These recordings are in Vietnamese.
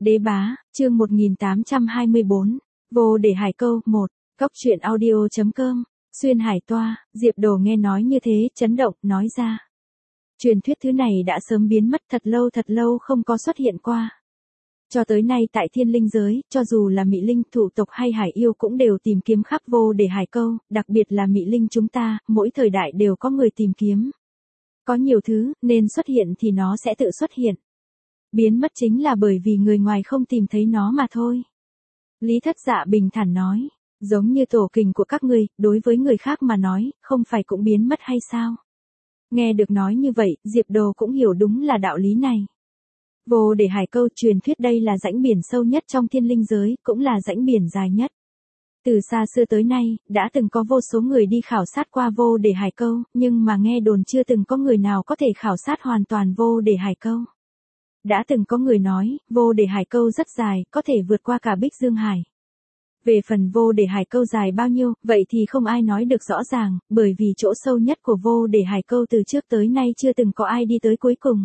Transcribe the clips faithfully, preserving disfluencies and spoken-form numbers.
Đế bá, chương một nghìn tám trăm hai mươi bốn, vô để hải câu, một, cóc truyện audio.com, xuyên hải toa, Diệp Đồ nghe nói như thế, chấn động, nói ra. Truyền thuyết thứ này đã sớm biến mất thật lâu thật lâu không có xuất hiện qua. Cho tới nay tại thiên linh giới, cho dù là Mị Linh, thủ tộc hay hải yêu cũng đều tìm kiếm khắp vô để hải câu, đặc biệt là Mị Linh chúng ta, mỗi thời đại đều có người tìm kiếm. Có nhiều thứ, nên xuất hiện thì nó sẽ tự xuất hiện. Biến mất chính là bởi vì người ngoài không tìm thấy nó mà thôi. Lý Thất Dạ bình thản nói, giống như tổ kình của các ngươi, đối với người khác mà nói, không phải cũng biến mất hay sao? Nghe được nói như vậy, Diệp Đồ cũng hiểu đúng là đạo lý này. Vô để hải câu, truyền thuyết đây là rãnh biển sâu nhất trong thiên linh giới, cũng là rãnh biển dài nhất. Từ xa xưa tới nay, đã từng có vô số người đi khảo sát qua vô để hải câu, nhưng mà nghe đồn chưa từng có người nào có thể khảo sát hoàn toàn vô để hải câu. Đã từng có người nói, vô để hải câu rất dài, có thể vượt qua cả Bích Dương Hải. Về phần vô để hải câu dài bao nhiêu, vậy thì không ai nói được rõ ràng, bởi vì chỗ sâu nhất của vô để hải câu từ trước tới nay chưa từng có ai đi tới cuối cùng.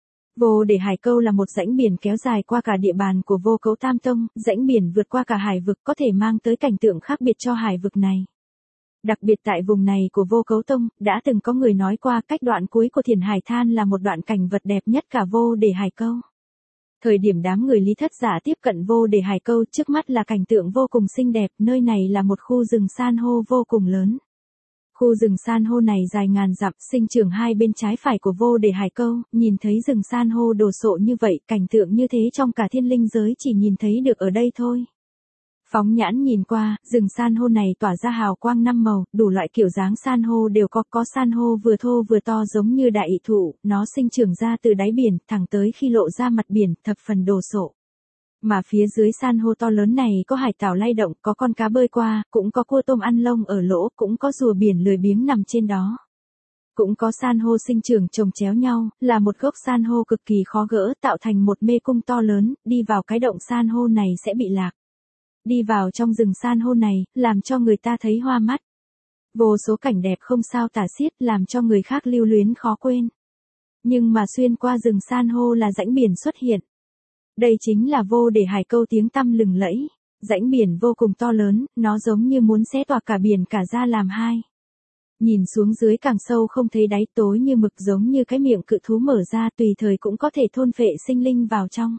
Vô để hải câu là một rãnh biển kéo dài qua cả địa bàn của Vô Cấu Tam Tông, rãnh biển vượt qua cả hải vực có thể mang tới cảnh tượng khác biệt cho hải vực này. Đặc biệt tại vùng này của Vô Cấu Tông, đã từng có người nói qua cách đoạn cuối của Thiền Hải Than là một đoạn cảnh vật đẹp nhất cả vô để hải câu. Thời điểm đám người Lý Thất Giả tiếp cận vô để hải câu, trước mắt là cảnh tượng vô cùng xinh đẹp, nơi này là một khu rừng san hô vô cùng lớn. Khu rừng san hô này dài ngàn dặm, sinh trưởng hai bên trái phải của vô để hải câu, nhìn thấy rừng san hô đồ sộ như vậy, cảnh tượng như thế trong cả thiên linh giới chỉ nhìn thấy được ở đây thôi. Phóng nhãn nhìn qua, rừng san hô này tỏa ra hào quang năm màu, đủ loại kiểu dáng san hô đều có, có san hô vừa thô vừa to giống như đại ị thụ, nó sinh trưởng ra từ đáy biển, thẳng tới khi lộ ra mặt biển, thập phần đồ sộ. Mà phía dưới san hô to lớn này có hải tảo lay động, có con cá bơi qua, cũng có cua tôm ăn lông ở lỗ, cũng có rùa biển lười biếng nằm trên đó. Cũng có san hô sinh trưởng chồng chéo nhau, là một gốc san hô cực kỳ khó gỡ, tạo thành một mê cung to lớn, đi vào cái động san hô này sẽ bị lạc. Đi vào trong rừng san hô này, làm cho người ta thấy hoa mắt. Vô số cảnh đẹp không sao tả xiết, làm cho người khác lưu luyến khó quên. Nhưng mà xuyên qua rừng san hô là rãnh biển xuất hiện. Đây chính là vô để hải câu tiếng tăm lừng lẫy. Rãnh biển vô cùng to lớn, nó giống như muốn xé toạc cả biển cả ra làm hai. Nhìn xuống dưới càng sâu không thấy đáy, tối như mực, giống như cái miệng cự thú mở ra, tùy thời cũng có thể thôn phệ sinh linh vào trong.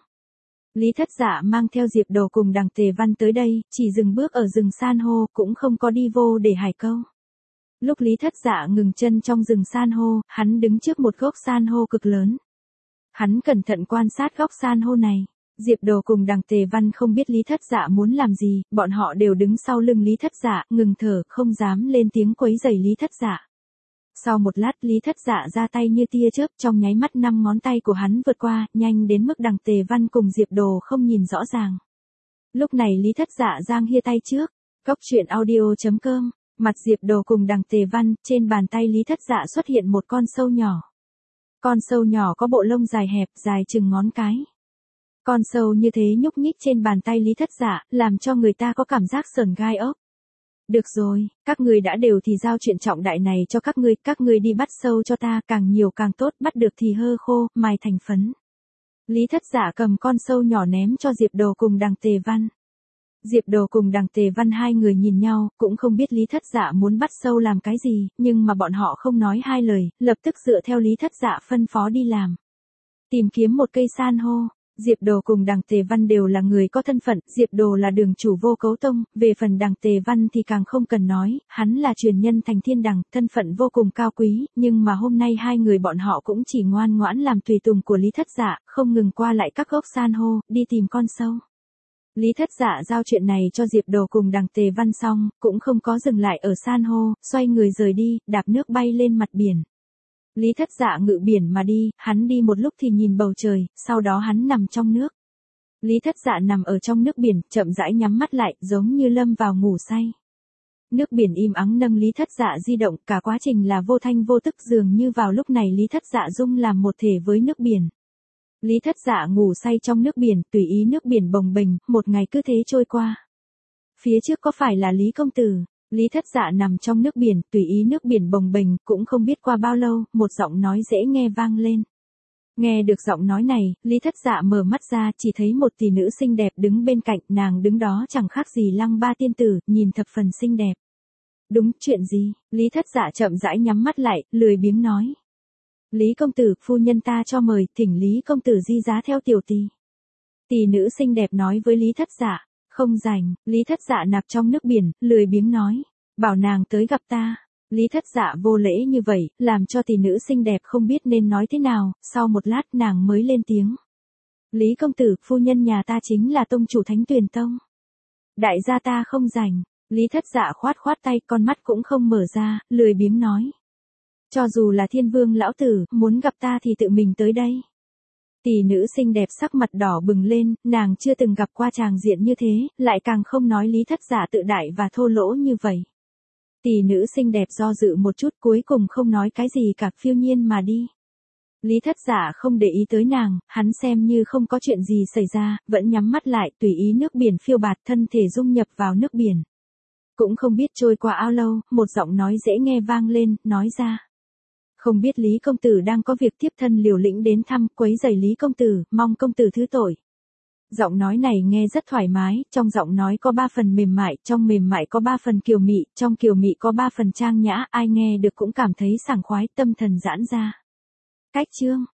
Lý Thất Dạ mang theo Diệp Đồ cùng Đằng Tề Văn tới đây, chỉ dừng bước ở rừng san hô, cũng không có đi vô để hải câu. Lúc Lý Thất Dạ ngừng chân trong rừng san hô, hắn đứng trước một gốc san hô cực lớn. Hắn cẩn thận quan sát gốc san hô này. Diệp Đồ cùng Đằng Tề Văn không biết Lý Thất Dạ muốn làm gì, bọn họ đều đứng sau lưng Lý Thất Dạ, ngừng thở, không dám lên tiếng quấy rầy Lý Thất Dạ. Sau một lát, Lý Thất Dạ ra tay như tia chớp, trong nháy mắt năm ngón tay của hắn vượt qua, nhanh đến mức Đằng Tề Văn cùng Diệp Đồ không nhìn rõ ràng. Lúc này Lý Thất Dạ giang hia tay trước, cóc truyện audio.com, mặt Diệp Đồ cùng Đằng Tề Văn, trên bàn tay Lý Thất Dạ xuất hiện một con sâu nhỏ. Con sâu nhỏ có bộ lông dài hẹp, dài chừng ngón cái. Con sâu như thế nhúc nhích trên bàn tay Lý Thất Dạ, làm cho người ta có cảm giác sởn gai ốc. Được rồi, các người đã đều thì giao chuyện trọng đại này cho các ngươi, các ngươi đi bắt sâu cho ta, càng nhiều càng tốt, bắt được thì hơ khô, mài thành phấn. Lý Thất Dạ cầm con sâu nhỏ ném cho Diệp Đồ cùng Đằng Tề Văn. Diệp Đồ cùng Đằng Tề Văn hai người nhìn nhau, cũng không biết Lý Thất Dạ muốn bắt sâu làm cái gì, nhưng mà bọn họ không nói hai lời, lập tức dựa theo Lý Thất Dạ phân phó đi làm. Tìm kiếm một cây san hô. Diệp Đồ cùng Đằng Tề Văn đều là người có thân phận, Diệp Đồ là đường chủ Vô Cấu Tông, về phần Đằng Tề Văn thì càng không cần nói, hắn là truyền nhân thành thiên đằng, thân phận vô cùng cao quý, nhưng mà hôm nay hai người bọn họ cũng chỉ ngoan ngoãn làm tùy tùng của Lý Thất Dạ, không ngừng qua lại các gốc san hô, đi tìm con sâu. Lý Thất Dạ giao chuyện này cho Diệp Đồ cùng Đằng Tề Văn xong, cũng không có dừng lại ở san hô, xoay người rời đi, đạp nước bay lên mặt biển. Lý Thất Dạ ngự biển mà đi, hắn đi một lúc thì nhìn bầu trời, sau đó hắn nằm trong nước. Lý Thất Dạ nằm ở trong nước biển, chậm rãi nhắm mắt lại, giống như lâm vào ngủ say. Nước biển im ắng nâng Lý Thất Dạ di động, cả quá trình là vô thanh vô tức, dường như vào lúc này Lý Thất Dạ dung làm một thể với nước biển. Lý Thất Dạ ngủ say trong nước biển, tùy ý nước biển bồng bềnh, một ngày cứ thế trôi qua. Phía trước có phải là Lý công tử? Lý Thất Dạ nằm trong nước biển, tùy ý nước biển bồng bềnh, cũng không biết qua bao lâu, một giọng nói dễ nghe vang lên. Nghe được giọng nói này, Lý Thất Dạ mở mắt ra chỉ thấy một tỷ nữ xinh đẹp đứng bên cạnh, nàng đứng đó chẳng khác gì Lăng Ba tiên tử, nhìn thập phần xinh đẹp. Đúng, chuyện gì? Lý Thất Dạ chậm rãi nhắm mắt lại, lười biếng nói. Lý công tử, phu nhân ta cho mời, thỉnh Lý công tử di giá theo tiểu tỳ. Tỷ nữ xinh đẹp nói với Lý Thất Dạ. Không rảnh, Lý Thất Dạ nạp trong nước biển, lười biếng nói. Bảo nàng tới gặp ta. Lý Thất Dạ vô lễ như vậy, làm cho tỷ nữ xinh đẹp không biết nên nói thế nào, sau một lát nàng mới lên tiếng. Lý công tử, phu nhân nhà ta chính là tông chủ Thánh Tuyền Tông. Đại gia ta không rảnh. Lý Thất Dạ khoát khoát tay, con mắt cũng không mở ra, lười biếng nói. Cho dù là Thiên Vương lão tử, muốn gặp ta thì tự mình tới đây. Tỷ nữ xinh đẹp sắc mặt đỏ bừng lên, nàng chưa từng gặp qua tràng diện như thế, lại càng không nói Lý Thất Dạ tự đại và thô lỗ như vậy. Tỷ nữ xinh đẹp do dự một chút, cuối cùng không nói cái gì cả, phiêu nhiên mà đi. Lý Thất Dạ không để ý tới nàng, hắn xem như không có chuyện gì xảy ra, vẫn nhắm mắt lại, tùy ý nước biển phiêu bạt, thân thể dung nhập vào nước biển. Cũng không biết trôi qua ao lâu, một giọng nói dễ nghe vang lên, nói ra. Không biết Lý công tử đang có việc tiếp thân liều lĩnh đến thăm, quấy rầy Lý công tử, mong công tử thứ tội. Giọng nói này nghe rất thoải mái, trong giọng nói có ba phần mềm mại, trong mềm mại có ba phần kiều mị, trong kiều mị có ba phần trang nhã, ai nghe được cũng cảm thấy sảng khoái, tâm thần giãn ra. Cách chương